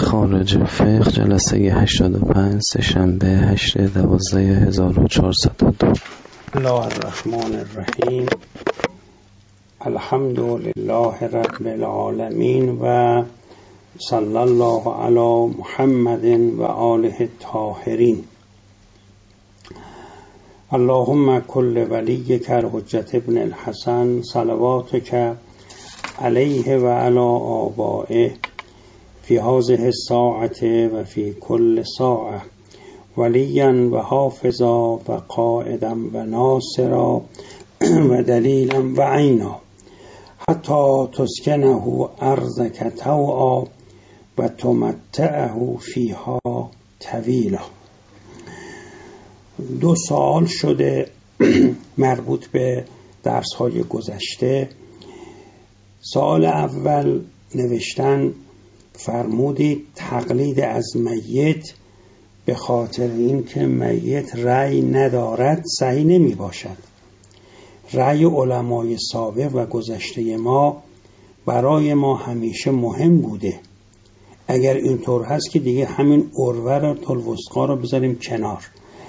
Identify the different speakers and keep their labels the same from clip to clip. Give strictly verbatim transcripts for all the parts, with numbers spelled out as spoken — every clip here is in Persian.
Speaker 1: خارج فقه جلسه هشتاد و پنج سه‌شنبه هشتم دوازده هزار و چهارصد و دو.
Speaker 2: الله الرحمن الرحیم. الحمد لله رب العالمین و صلی الله علی محمد و آله الطاهرین. اللهم کل ولیک الحجة ابن الحسن صلواتک علیه و علی آبائه فی هذه الساعة و فی کل ساعة ولیا و حافظا و قائدا و ناصرا و دلیلا و عینا حتی تسکنه ارضک طوعا و تمتعه فیها طویلا. دو سوال شده مربوط به درس‌های گذشته. سوال اول نوشتن فرمودید تقلید از میت به خاطر این که میت رأی ندارد صحیح نمی باشد. رأی علمای سابق و گذشته ما برای ما همیشه مهم بوده. اگر اینطور هست که دیگه همین عروه رو الوثقی رو بذاریم کنار.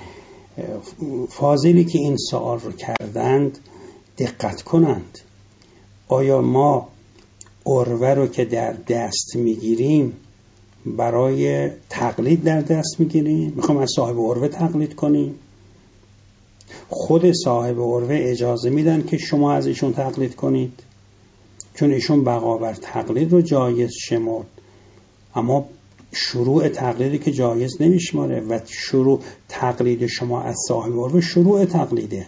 Speaker 2: فاضلی که این سوال رو کردند دقت کنند. آیا ما عروه رو که در دست میگیریم برای تقلید در دست میگیریم؟ میخوام از صاحب عروه تقلید کنیم؟ خود صاحب عروه اجازه میدن که شما از ایشون تقلید کنید؟ چون ایشون بقا تقلید رو جایز شمرد، اما شروع تقلیدی که جایز نمیشماره و شروع تقلید شما از صاحب عروه شروع تقلیده.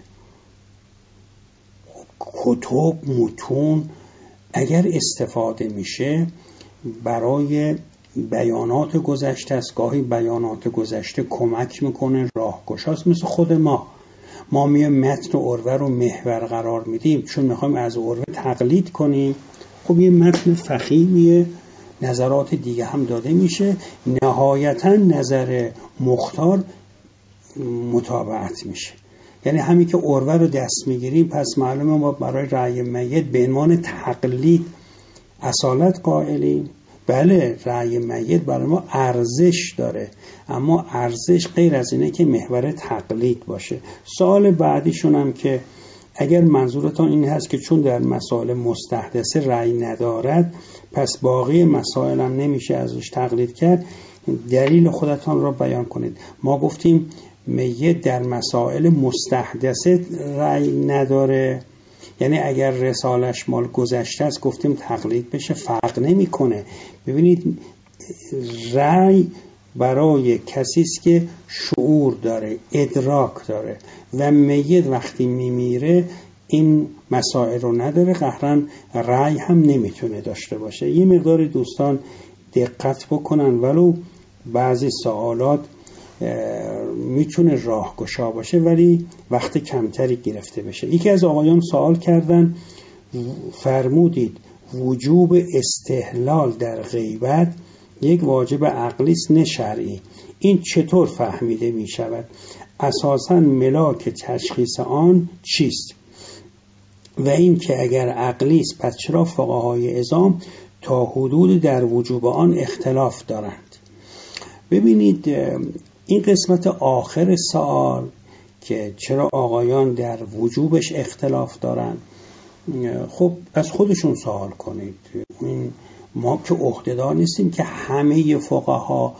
Speaker 2: کتب متون اگر استفاده میشه برای بیانات گذشته است، گاهی بیانات گذشته کمک میکنه، راهگشاست. مثل خود ما ما میایم متن عروه رو محور قرار میدیم چون میخوایم از عروه تقلید کنیم. خب یه متن فخیمیه، نظرات دیگه هم داده میشه، نهایتا نظر مختار متابعت میشه. یعنی همین که عروه رو دست میگیریم پس معلومه ما برای رأی میت به عنوان تقلید اصالت قائلیم. بله، رأی میت برای ما ارزش داره، اما ارزش غیر از اینه که محور تقلید باشه. سوال بعدیشون هم که اگر منظورتان این هست که چون در مسائل مستحدثه رأی ندارد پس باقی مسائل هم نمیشه ازش تقلید کرد، دلیل خودتان را بیان کنید. ما گفتیم میت در مسائل مستحدثه رأی نداره، یعنی اگر رسالش مال گذشته است گفتیم تقلید بشه، فرق نمیکنه. ببینید رأی برای کسی است که شعور داره، ادراک داره و میت وقتی میمیره این مسائل رو نداره، قهرن رأی هم نمیتونه داشته باشه. یه مقدار دوستان دقت بکنن، ولو بعضی سوالات میتونه راهگشا باشه ولی وقت کمتری گرفته بشه. یکی از آقایان سوال کردن، فرمودید وجوب استحلال در غیبت یک واجب عقلی است نه شرعی. این چطور فهمیده می شود؟ اساساً ملاک تشخیص آن چیست؟ و این که اگر عقلی است پس چرا فقهای عظام تا حدود در وجوب آن اختلاف دارند؟ ببینید این قسمت آخر سوال که چرا آقایان در وجوبش اختلاف دارن، خب از خودشون سوال کنید. این ما که عهده‌دار نیستیم که همه فقها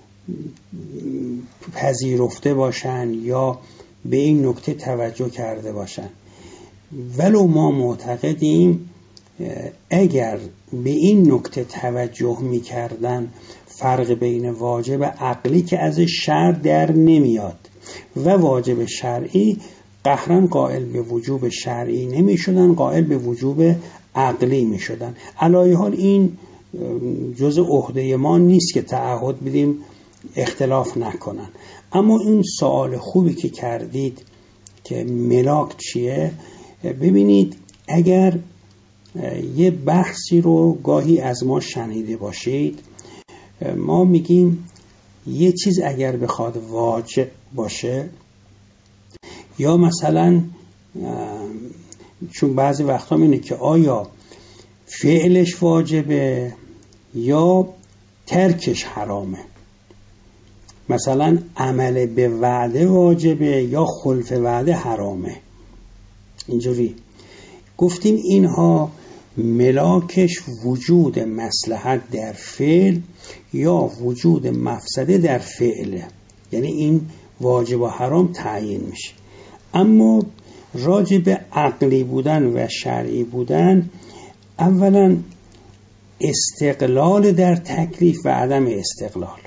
Speaker 2: پذیرفته باشن یا به این نکته توجه کرده باشن، ولو ما معتقدیم اگر به این نکته توجه می‌کردن فرق بین واجب عقلی که از شرع در نمیاد و واجب شرعی، قهرن قائل به وجوب شرعی نمی شدن، قائل به وجوب عقلی می شدن. علایه حال این جز عهده ما نیست که تعهد بدیم اختلاف نکنن. اما این سوال خوبی که کردید که ملاک چیه، ببینید اگر یه بحثی رو گاهی از ما شنیده باشید، ما میگیم یه چیز اگر بخواد واجب باشه یا مثلا چون بعضی وقتا اینه که آیا فعلش واجبه یا ترکش حرامه. مثلا عمل به وعده واجبه یا خلف وعده حرامه. اینجوری گفتیم اینها ملاکش وجود مصلحت در فعل یا وجود مفسده در فعله، یعنی این واجب و حرام تعیین میشه. اما راجع به عقلی بودن و شرعی بودن، اولا استقلال در تکلیف و عدم استقلال.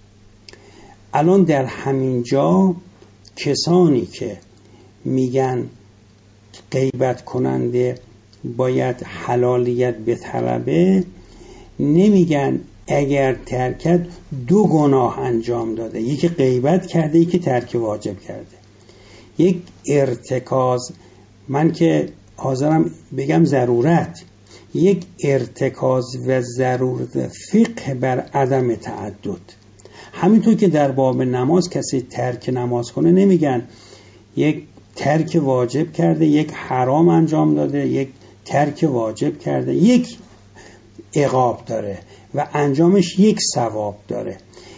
Speaker 2: الان در همین جا کسانی که میگن غیبت کننده باید حلالیت بطلبه، نمیگن اگر ترکت دو گناه انجام داده، یکی غیبت کرده یکی ترک واجب کرده. یک ارتکاز، من که حاضرم بگم ضرورت، یک ارتکاز و ضرورت فقه بر عدم تعدد. همینطور که در باب نماز کسی ترک نماز کنه نمیگن یک ترک واجب کرده یک حرام انجام داده، یک ترک واجب کرده یک عقاب داره و انجامش یک ثواب داره.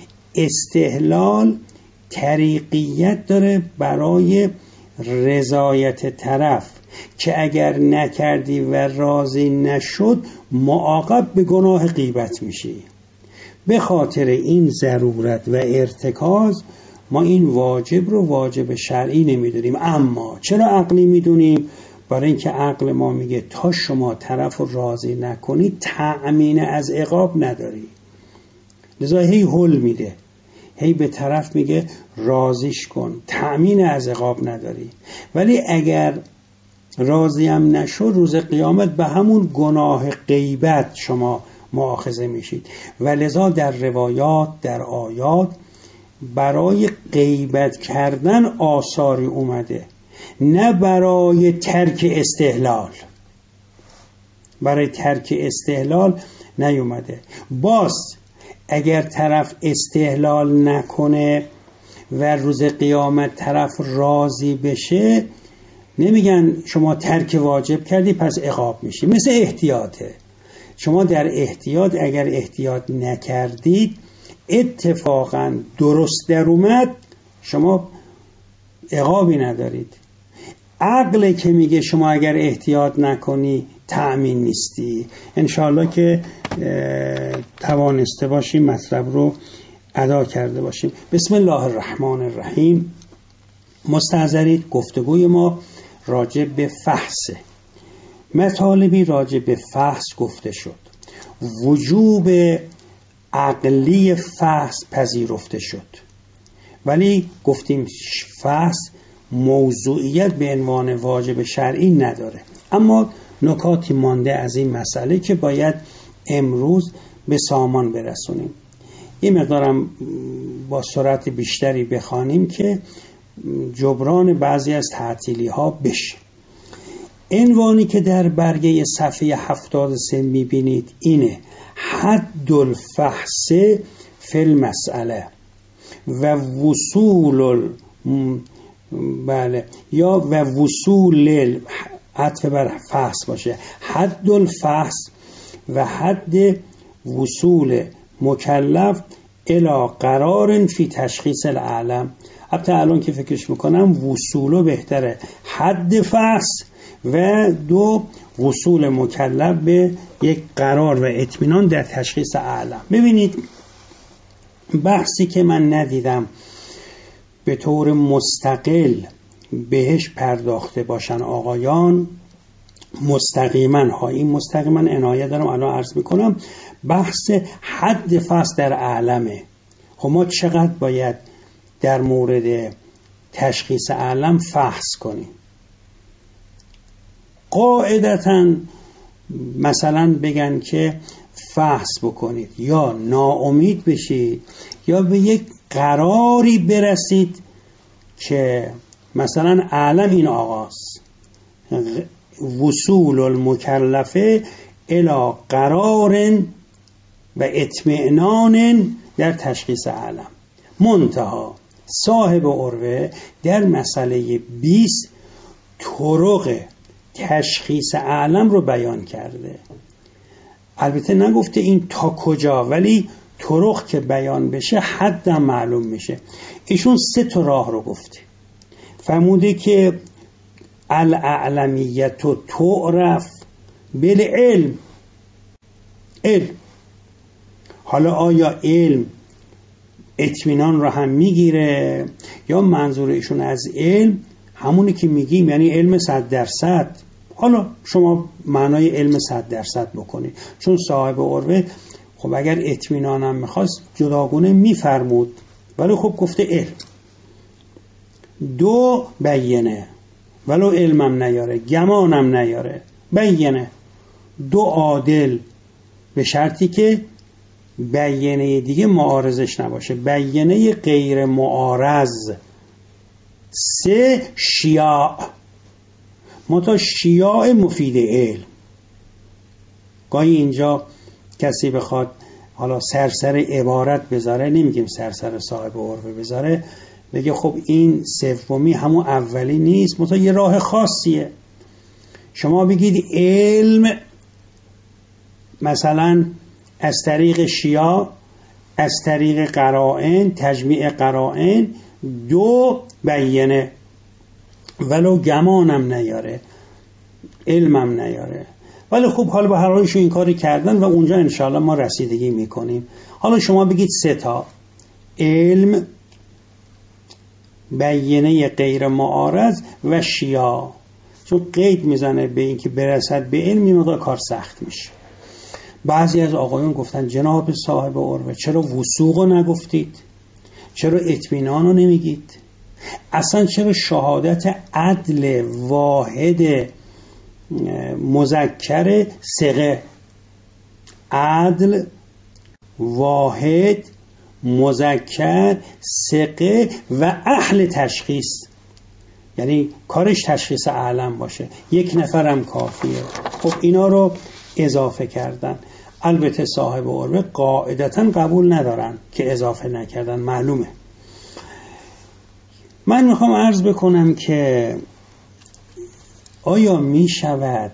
Speaker 2: استحلال طریقیت داره برای رضایت طرف که اگر نکردی و راضی نشد معاقب به گناه غیبت میشی. به خاطر این ضرورت و ارتکاز ما این واجب رو واجب شرعی نمیدونیم. اما چرا عقلی میدونیم؟ برای اینکه عقل ما میگه تا شما طرف رو راضی نکنی تأمین از عقاب نداری، لذا هی هول میده، هی به طرف میگه راضیش کن، تأمین از عقاب نداری. ولی اگر راضی هم نشد روز قیامت به همون گناه غیبت شما مؤاخذه میشید. و لذا در روایات در آیات برای غیبت کردن آثاری اومده، نه برای ترک استحلال. برای ترک استحلال نیومده. باز اگر طرف استحلال نکنه و روز قیامت طرف راضی بشه، نمیگن شما ترک واجب کردی پس عقاب میشی. مثل احتیاطه. شما در احتیاط اگر احتیاط نکردید اتفاقا درست در اومد، شما عقابی ندارید. عقل که میگه شما اگر احتیاط نکنی تأمین نیستی. انشاءالله که توانسته باشیم مطلب رو ادا کرده باشیم. بسم الله الرحمن الرحیم. مستحضرید گفتگوی ما راجع به فحصه. مطالبی راجع به فحص گفته شد. وجوب عقلی فحص پذیرفته شد، ولی گفتیم فحص موضوعیت به عنوان واجب شرعی نداره. اما نکاتی مانده از این مسئله که باید امروز به سامان برسونیم. این مقدارم با سرعت بیشتری بخوانیم که جبران بعضی از تعطیلی ها بشه. عنوانی که در برگه صفحه هفتاد و سه میبینید اینه: حد الفحص فی المسئله و وصول بله یا و وصول عطف بر فحص باشه. حد الفحص و حد وصول مکلف الی قرار فی تشخیص العالم. البته الان که فکرش میکنم وصولو بهتره. حد فحص و دو وصول مکلف به یک قرار و اطمینان در تشخیص عالم. ببینید بحثی که من ندیدم به طور مستقل بهش پرداخته باشن آقایان، مستقیما ها این مستقیما عنایت دارم الان عرض میکنم، بحث حد فحص در عالمه. خب ما چقدر باید در مورد تشخیص عالم فحص کنیم؟ قاعدتاً مثلا بگن که فحص بکنید یا ناامید بشید یا به یک قراری برسید که مثلا عالم این آغاز وصول المکلفه الی قرار و اطمئنان در تشخیص عالم. منتها صاحب عروه در مسئله بیست طرق تشخیص عالم رو بیان کرده. البته نگفته این تا کجا، ولی طرق که بیان بشه حدم معلوم میشه. ایشون سه تا راه رو گفته. فرموده که الاعلمیت تعرف بالعلم. علم. حالا آیا علم اطمینان رو هم میگیره یا منظور ایشون از علم همونی که میگیم یعنی علم صد درصد؟ حالا شما معنای علم صد درصد بکنید، چون صاحب عروه خب اگر اطمینانم میخواست جداگونه میفرمود، ولی خب گفته علم. دو بینه، ولو علمم نیاره، گمانم نیاره، بینه. دو عادل، به شرطی که بینه دیگه معارضش نباشه، بینه غیر معارض. سه شیاع، متا شیاع مفید علم. گاهی اینجا کسی بخواد حالا سرسر عبارت بذاره، نمیگیم سرسر صاحب عروه بذاره، بگه خب این سومی همون اولی نیست، متا یه راه خاصیه. شما بگید علم مثلا از طریق شیاع، از طریق قرائن، تجمیع قرائن، دو بینه، ولو گمانم نیاره، علمم نیاره. ولی خب حالا به هر حالشون این کاری کردن و اونجا انشاءالله ما رسیدگی میکنیم. حالا شما بگید سه تا: علم، بینه غیر معارض و شیاع. چون قید میزنه به این که برسد به علم، این مقدار کار سخت میشه. بعضی از آقایون گفتن جناب صاحب عروه چرا وثوق رو نگفتید؟ چرا اطمینان رو نمیگید؟ اصلا چرا شهادت عدل واحد مذکر ثقه، عدل واحد مذکر ثقه و اهل تشخیص، یعنی کارش تشخیص اعلم باشه، یک نفرم کافیه. خب اینا رو اضافه کردن. البته صاحب عروه قاعدتاً قبول ندارن که اضافه نکردن، معلومه. من میخوام عرض بکنم که آیا می شود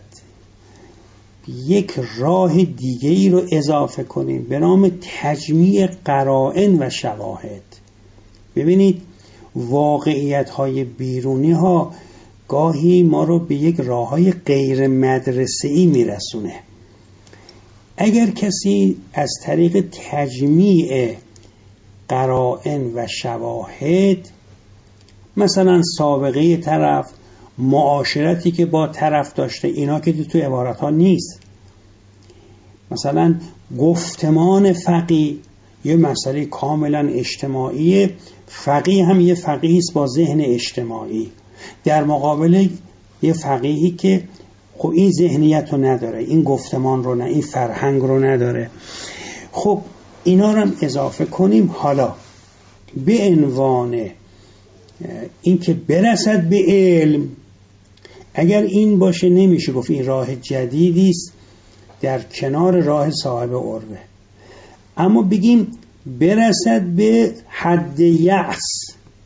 Speaker 2: یک راه دیگه ای رو اضافه کنیم به نام تجمیع قرائن و شواهد؟ ببینید واقعیت های بیرونی ها گاهی ما رو به یک راه های غیر مدرسه‌ای میرسونه. اگر کسی از طریق تجمیع قرائن و شواهد، مثلا سابقه طرف، معاشرتی که با طرف داشته، اینا که تو عبارت ها نیست، مثلا گفتمان فقیه، یه مسئله کاملا اجتماعی، فقیه هم یه فقیه است با ذهن اجتماعی، در مقابل یه فقیهی که خب این ذهنیت رو نداره، این گفتمان رو نه، این فرهنگ رو نداره. خب اینا رو هم اضافه کنیم. حالا به عنوان این که برسد به علم، اگر این باشه نمیشه گفت این راه جدیدی است در کنار راه صاحب عروه. اما بگیم برسد به حد یأس،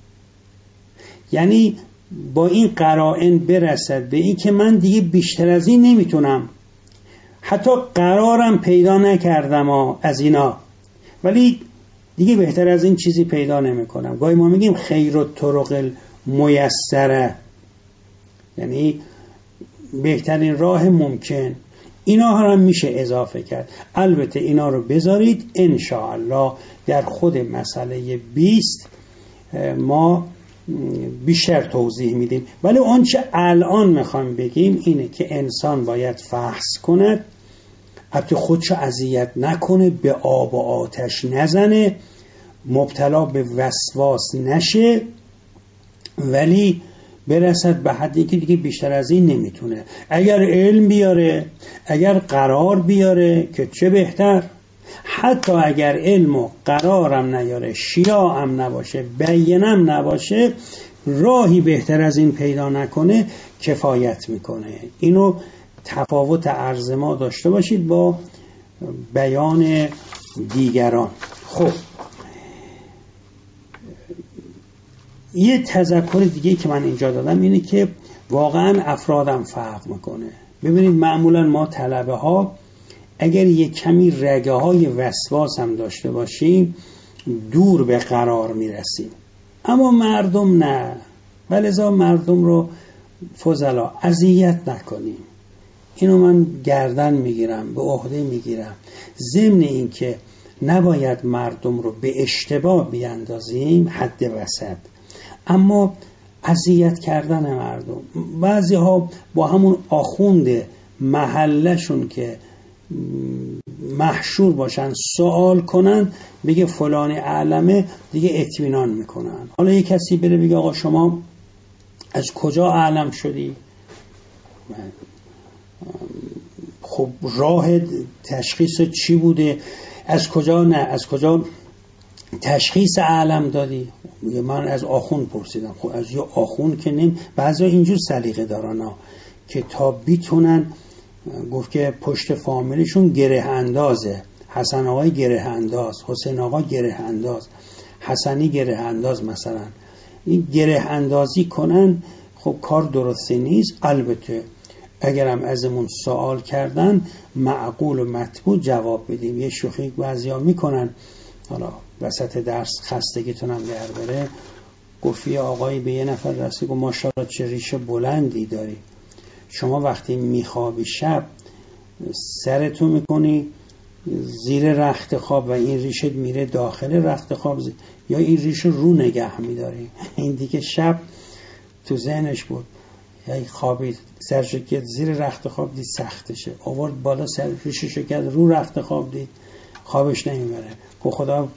Speaker 2: یعنی با این قرائن برسد به این که من دیگه بیشتر از این نمیتونم، حتی قرارم پیدا نکردم از اینا، ولی دیگه بهتر از این چیزی پیدا نمی کنم. گاهی ما میگیم خیر الطرق المیسره، یعنی بهترین راه ممکن. اینا هم میشه اضافه کرد. البته اینا رو بذارید انشاءالله در خود مسئله بیست ما بیشتر توضیح میدیم. ولی آنچه الان میخوام بگیم اینه که انسان باید فحص کند، البته خودشو اذیت نکنه، به آب و آتش نزنه، مبتلا به وسواس نشه، ولی برسد به حدی که دیگه بیشتر از این نمیتونه. اگر علم بیاره، اگر قرار بیاره که چه بهتر. حتی اگر علم و قرارم نیاره، شیاعم نباشه، بینم نباشه، راهی بهتر از این پیدا نکنه کفایت میکنه. اینو تفاوت عرض ما داشته باشید با بیان دیگران. خب یه تذکر دیگه که من اینجا دادم اینه که واقعا افرادم فرق میکنه. ببینید معمولا ما طلبه ها اگر یک کمی رگه های وسواس هم داشته باشیم دور به قرار میرسیم. اما مردم نه، ولذا مردم رو فضلا اذیت نکنیم. اینو من گردن میگیرم، به عهده میگیرم. ضمن این که نباید مردم رو به اشتباه بیاندازیم، حد وسط، اما اذیت کردن مردم. بعضی ها با همون آخوند محلشون که محشور باشن سوال کنن، بگه فلان علمه، دیگه اطمینان میکنن. حالا یه کسی بره بگه آقا شما از کجا علم شدی؟ خب راه تشخیص چی بوده؟ از کجا نه از کجا تشخیص علم دادی؟ من از آخون پرسیدم. خب از یه آخون که نیم. بعضی اینجور سلیقه دارن ها که تا بیتونن گفت که پشت فامیلشون گره اندازه، حسن آقای گره انداز، حسین آقا گره انداز، حسنی گره انداز، مثلا این گره اندازی کنن. خب کار درستی نیست. البته اگرم ازمون سوال کردن معقول و مطبوع جواب بدیم. یه شوخی بعضیا میکنن، حالا وسط درس خستگیتونم در بره، گفت آقایی به یه نفر رسید گفت ماشاءالله چه ریشه بلندی داری، شما وقتی میخوابی شب سرتو میکنی زیر رخت خواب و این ریشه میره داخل رخت خواب زی... یا این ریشه رو نگه میداری؟ این دیگه شب تو ذهنش بود، یا خوابید سرشو کرد زیر رخت خواب، دید سختشه، آورد بالا سر ریشهشو کرد رو رخت خواب، دید خوابش نمیبره. که خدا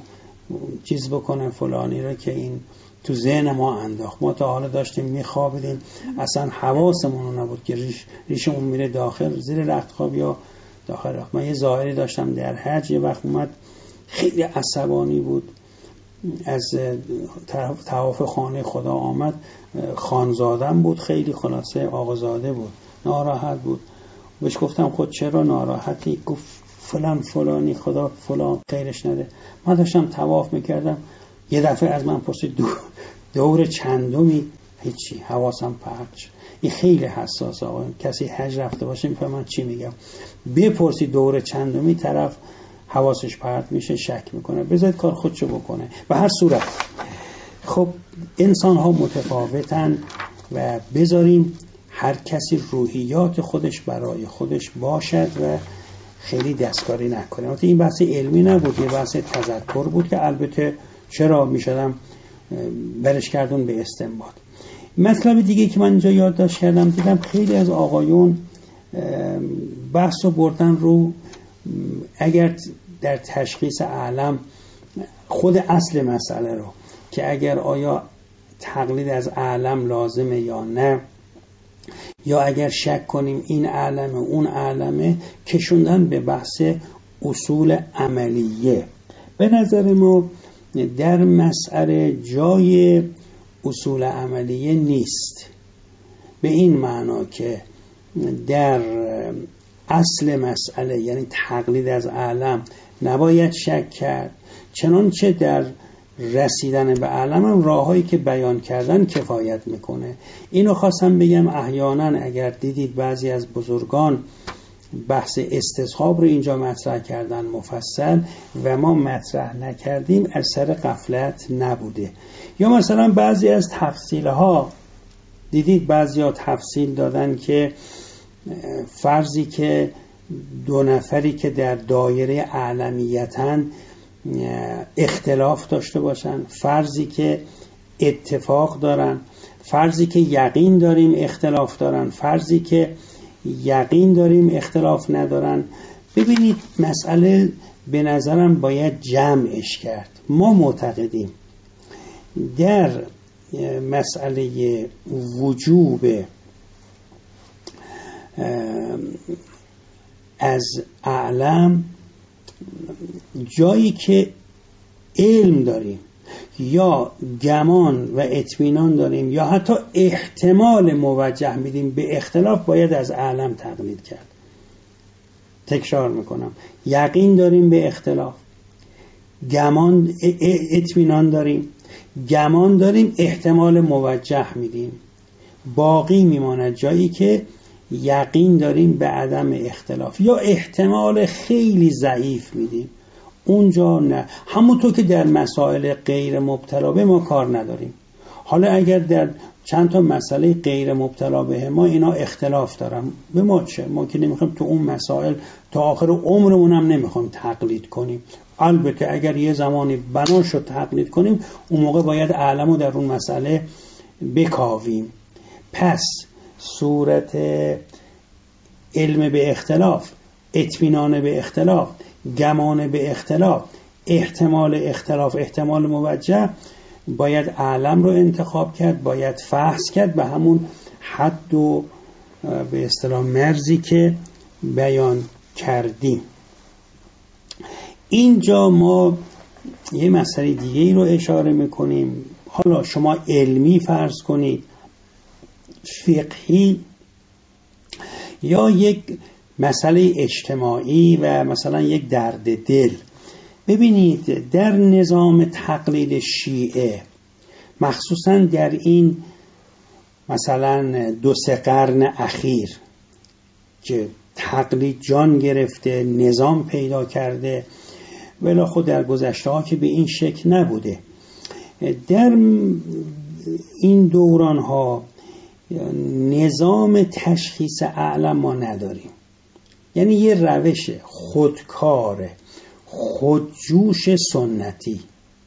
Speaker 2: چیز بکنه فلانی رو که این تو ذهن ما انداخت. ما تا حالا داشتیم میخوابیدیم اصلا حواسمون نبود که ریش ریشمون میره داخل زیر رخت خواب یا داخل رخت. من یه ظاهری داشتم در حج، یه وقت اومد خیلی عصبانی بود، از طواف خانه خدا آمد، خانزادم بود، خیلی خلاصه آقازاده بود، ناراحت بود. بهش گفتم خود چرا ناراحتی؟ گفت فلان فلانی خدا فلان خیرش نده. من داشتم طواف میکردم، یه دفعه از من پرسید دو دور چندمی؟ هیچی، حواسم پرت شد. این خیلی حساس آقا، کسی حج رفته باشه میفهمه من چی میگم. بپرسی دور چندمی، طرف حواسش پرت میشه، شک میکنه. بذارید کار خودشو بکنه. به هر صورت خب انسان ها متفاوتن و بذاریم هر کسی روحیات خودش برای خودش باشد و خیلی دستکاری نکنه. البته این بحث علمی نبود، یه بحث تذکر بود که البته چرا میشدم برش کردون به استنباط. مطلب دیگه که من اینجا یادداشت کردم، دیدم خیلی از آقایون بحث رو بردن رو اگر در تشخیص علم خود اصل مسئله رو که اگر آیا تقلید از علم لازمه یا نه، یا اگر شک کنیم این علمه اون علمه، کشوندن به بحث اصول عملیه. به نظر ما در مسئله جای اصول عملیه نیست، به این معنا که در اصل مسئله یعنی تقلید از علم نباید شک کرد، چنانچه در رسیدن به علم هم راههایی که بیان کردن کفایت میکنه. اینو خواستم بگم. احیانا اگر دیدید بعضی از بزرگان بحث استصحاب رو اینجا مطرح کردن مفصل و ما مطرح نکردیم، اثر غفلت نبوده. یا مثلا بعضی از تفصیلها دیدید بعضی ها تفصیل دادن که فرضی که دو نفری که در دایره علمیتن اختلاف داشته باشن، فرضی که اتفاق دارن، فرضی که یقین داریم اختلاف دارن، فرضی که یقین داریم اختلاف ندارن. ببینید مسئله به نظرم باید جمعش کرد. ما معتقدیم در مسئله وجوب از اعلم جایی که علم داریم یا گمان و اطمینان داریم یا حتی احتمال موجه میدیم به اختلاف، باید از اعلم تقلید کرد. تکرار میکنم، یقین داریم به اختلاف، گمان اطمینان داریم، گمان داریم، احتمال موجه میدیم، باقی میماند جایی که یقین داریم به عدم اختلاف یا احتمال خیلی ضعیف میدیم، اونجا نه. همونطور که در مسائل غیر مبتلا به ما کار نداریم. حالا اگر در چند تا مسئله غیر مبتلا به ما اینا اختلاف دارن، به ما چه؟ ما که نمیخوایم تو اون مسائل تا آخر عمرمون هم نمیخوایم تقلید کنیم. البته اگر یه زمانی بنا شد تقلید کنیم، اون موقع باید علمو در اون مسئله بکاویم. پس صورت علم به اختلاف، اطمینان به اختلاف، گمان به اختلاف، احتمال اختلاف، احتمال موجه، باید علم رو انتخاب کرد، باید فحص کرد به همون حد و به اصطلاح مرزی که بیان کردیم. اینجا ما یه مسئله دیگه ای رو اشاره میکنیم. حالا شما علمی فرض کنید، فقهی، یا یک مسئله اجتماعی و مثلا یک درد دل. ببینید در نظام تقلید شیعه، مخصوصا در این مثلا دو سه قرن اخیر که تقلید جان گرفته، نظام پیدا کرده، ولی خود در گذشته ها که به این شکل نبوده. در این دوران ها نظام تشخیص اعلم ما نداریم، یعنی یه روش خودکار خودجوش سنتی.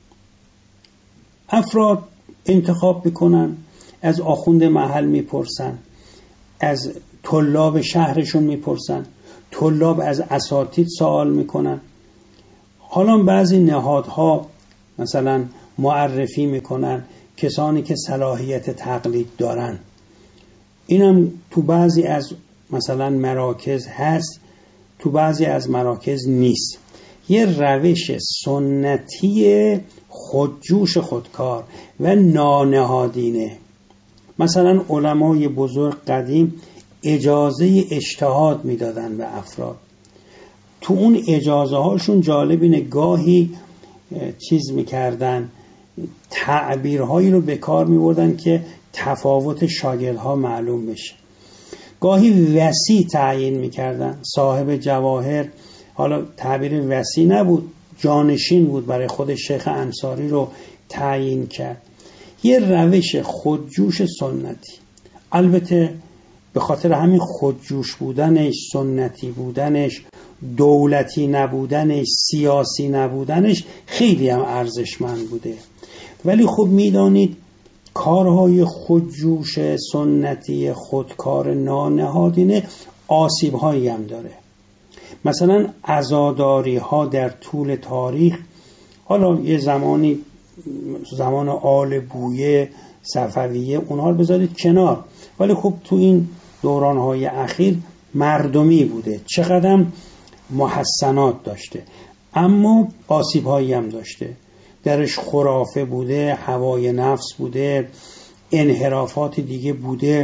Speaker 2: افراد انتخاب بکنن، از آخوند محل میپرسن، از طلاب شهرشون میپرسن، طلاب از اساتید سوال میکنن. حالا بعضی نهادها مثلا معرفی میکنن کسانی که صلاحیت تقلید دارن. اینم تو بعضی از مثلا مراکز هست، تو بعضی از مراکز نیست. یه روش سنتی خودجوش خودکار و نانهادینه. مثلا علمای بزرگ قدیم اجازه اجتهاد میدادن به افراد. تو اون اجازه هاشون جالب اینه، گاهی چیز میکردن، تعبیرهایی رو به کار میبردن که تفاوت شاگردها معلوم بشه. گاهی وصی تعیین میکردن، صاحب جواهر، حالا تعبیر وصی نبود، جانشین بود، برای خود شیخ انصاری رو تعیین کرد. یه روش خودجوش سنتی. البته به خاطر همین خودجوش بودنش، سنتی بودنش، دولتی نبودنش، سیاسی نبودنش خیلی هم ارزشمند بوده. ولی خب میدانید کارهای خودجوش سنتی خودکار نانهادینه آسیب‌هایی هم داره. مثلا عزاداری ها در طول تاریخ، حالا یه زمانی زمان آل بویه، صفویه، اونها رو بذارید کنار، ولی خب تو این دوران‌های اخیر مردمی بوده، چقدر محسنات داشته، اما آسیب‌هایی هم داشته. درش خرافه بوده، هوای نفس بوده، انحرافات دیگه بوده.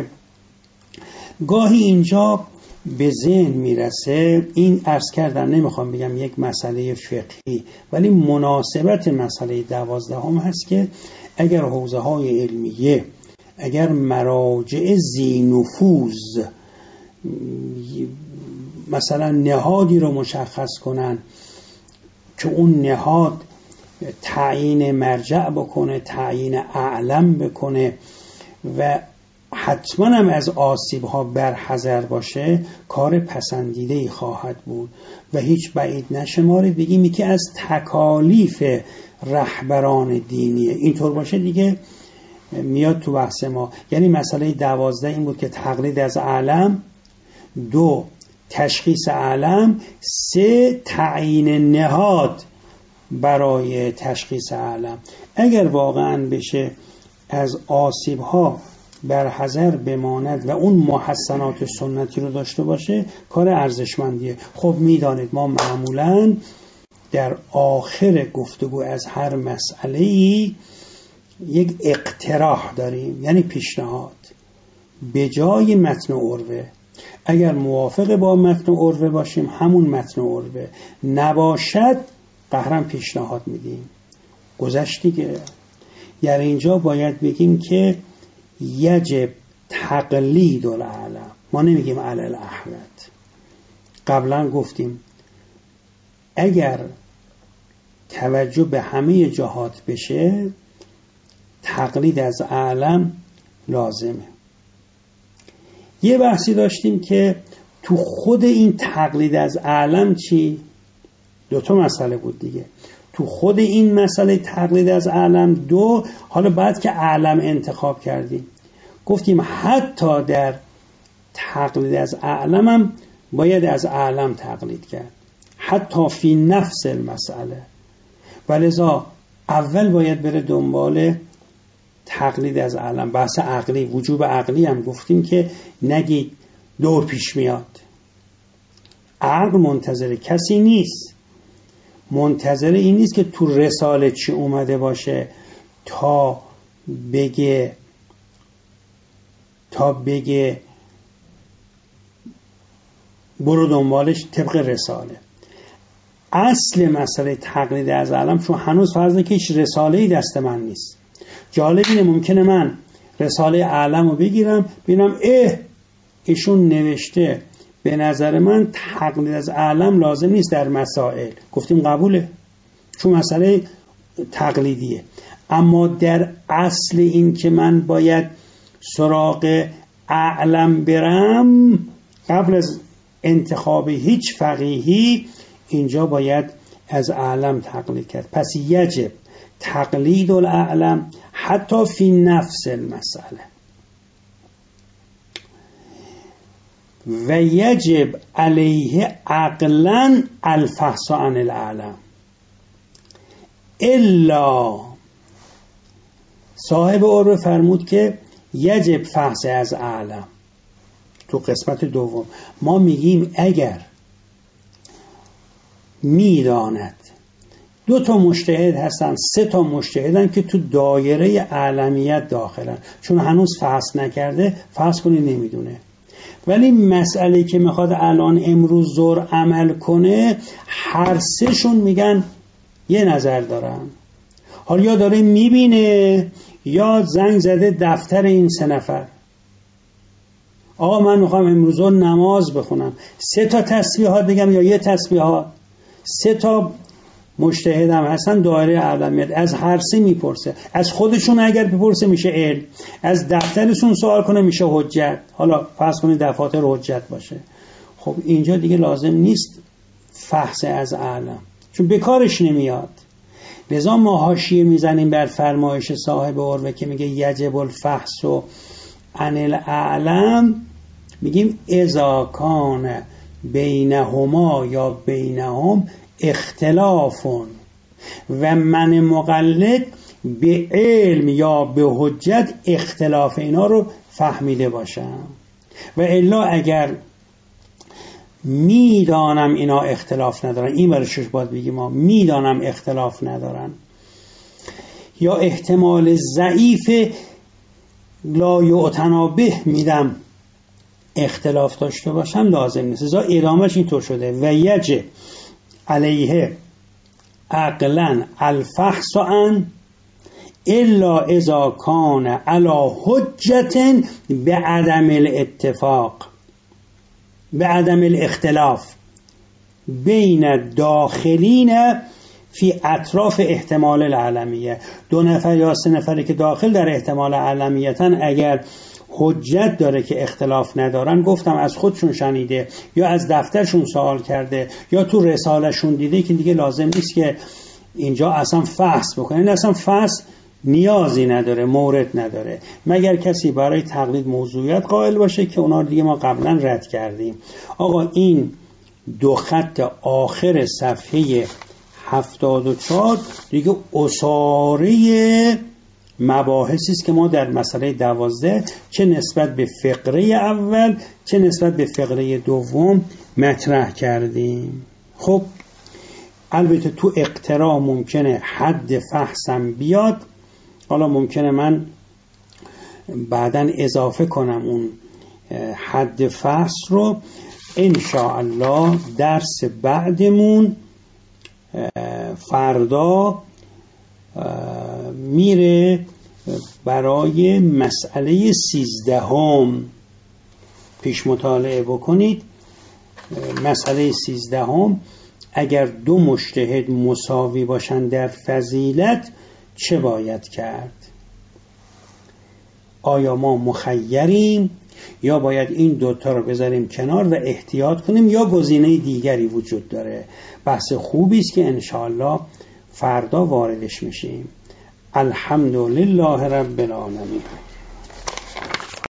Speaker 2: گاهی اینجا به ذهن میرسه، این عرض کردم نمیخوام بگم یک مسئله فقهی، ولی مناسبت مسئله دوازدهم هست که اگر حوزه های علمیه، اگر مراجع ذی نفوذ مثلا نهادی رو مشخص کنن که اون نهاد تعیین مرجع بکنه، تعیین اعلم بکنه و حتما هم از آسیب ها برحذر باشه، کار پسندیده‌ای خواهد بود و هیچ بعید نشمارید بگیم یکی از تکالیف رهبران دینیه. اینطور باشه دیگه میاد تو بحث ما. یعنی مسئله دوازده این بود که تقلید از اعلم، دو تشخیص اعلم، سه تعیین نهاد برای تشخیص اعلم. اگر واقعا بشه از آسیب ها برحذر بماند و اون محسنات سنتی رو داشته باشه، کار ارزشمندیه. خب میدانید ما معمولاً در آخر گفتگو از هر مسئله‌ای یک اقتراح داریم، یعنی پیشنهاد به جای متن عروه. اگر موافق با متن عروه باشیم همون متن عروه، نباشد قهرن پیشنهاد میدیم. گذشت دیگه. یعنی اینجا باید بگیم که یجب تقلید الاعلم، ما نمیگیم علل احوط. قبلا گفتیم اگر توجه به همه جهات بشه تقلید از اعلم لازمه. یه بحثی داشتیم که تو خود این تقلید از اعلم چی؟ دو تا مسئله بود دیگه. تو خود این مسئله تقلید از اعلم دو، حالا بعد که اعلم انتخاب کردیم گفتیم حتی در تقلید از اعلم هم باید از اعلم تقلید کرد، حتی فی نفس المسئله. ولذا اول باید بره دنبال تقلید از اعلم. بحث عقلی، وجوب عقلی هم گفتیم که نگید دور پیش میاد. عقل منتظر کسی نیست، منتظر این نیست که تو رساله چی اومده باشه تا بگه تا بگه برو دنبالش طبق رساله. اصل مسئله تقلید از علم، چون هنوز فرض که هیچ رساله‌ای دست من نیست. جالب اینه ممکنه من رساله علم رو بگیرم ببینم اه ایشون نوشته به نظر من تقلید از علم لازم نیست در مسائل. گفتیم قبوله چون مسئله تقلیدیه. اما در اصل این که من باید سراغ اعلم برم قبل از انتخاب هیچ فقیهی، اینجا باید از اعلم تقلید کرد. پس یجب تقلید الاعلم حتی فی نفس المسئله و یجب علیه عقلا الفحص عن الاعلم الا. صاحب عرف فرمود که یجب فحص از اعلم. تو قسمت دوم ما میگیم اگر میداند دو تا مجتهد هستن، سه تا مجتهدن که تو دایره اعلمیت داخلن، چون هنوز فحص نکرده فحص کنی نمیدونه، ولی مسئله که میخواد الان امروز ظهر عمل کنه هر سه شون میگن یه نظر دارن. حالا یا داره میبینه یا زنگ زده دفتر این سه نفر آقا من میخوام امروز نماز بخونم، سه تا تسبیحات بگم یا یه تسبیحات. سه تا مجتهدم هستن دایره اعلمیت، از هر سه میپرسه. از خودشون اگر بپرسه میشه علم، از دفترشون سوال کنه میشه حجت. حالا فرض کنید دفاتر حجت باشه. خب اینجا دیگه لازم نیست فحص از اعلم چون بکارش نمیاد. لذا ما حاشیه میزنیم بر فرمایش صاحب عروه که میگه یجب الفحص عن الاعلم، میگیم اذا کان بینهما یا بینهم اختلاف و من مقلد به علم یا به حجت اختلاف اینا رو فهمیده باشم. و الا اگر میدانم اینا اختلاف ندارن، این برشش باید بگیم ما میدانم اختلاف ندارن یا احتمال ضعیف لا یعتنا به میدم اختلاف داشته باشن لازم نیست. ازا ادامهش اینطور شده و یجب علیه عقلا الفحص عن الا اذا کان علی حجت به عدم الاتفاق به عدم الاختلاف بین داخلین فی اطراف احتمال العلمیه. دو نفر یا سه نفری که داخل در احتمال علمیتن اگر حجت داره که اختلاف ندارن، گفتم از خودشون شنیده یا از دفترشون سوال کرده یا تو رسالهشون دیده که دیگه لازم نیست که اینجا اصلا فحص بکنه. این اصلا فحص نیازی نداره، مورد نداره، مگر کسی برای تقلید موضوعیت قائل باشه که اونا دیگه ما قبلا رد کردیم. آقا این دو خط آخر صفحه هفتاد و چهار دیگه اصاره مباحثی است که ما در مسئله دوازده چه نسبت به فقره اول چه نسبت به فقره دوم مطرح کردیم. خب البته تو اقترا ممکنه حد فحصم بیاد، حالا ممکنه من بعداً اضافه کنم اون حد فحص رو. انشاءالله درس بعدمون فردا میره برای مسئله سیزدهم. پیش مطالعه بکنید. مسئله سیزدهم، اگر دو مجتهد مساوی باشند در فضیلت چه باید کرد؟ آیا ما مخیریم یا باید این دوتا رو بذاریم کنار و احتیاط کنیم یا گزینه دیگری وجود داره؟ بحث خوبی است که انشاءالله فردا واردش میشیم. الحمدلله رب العالمین.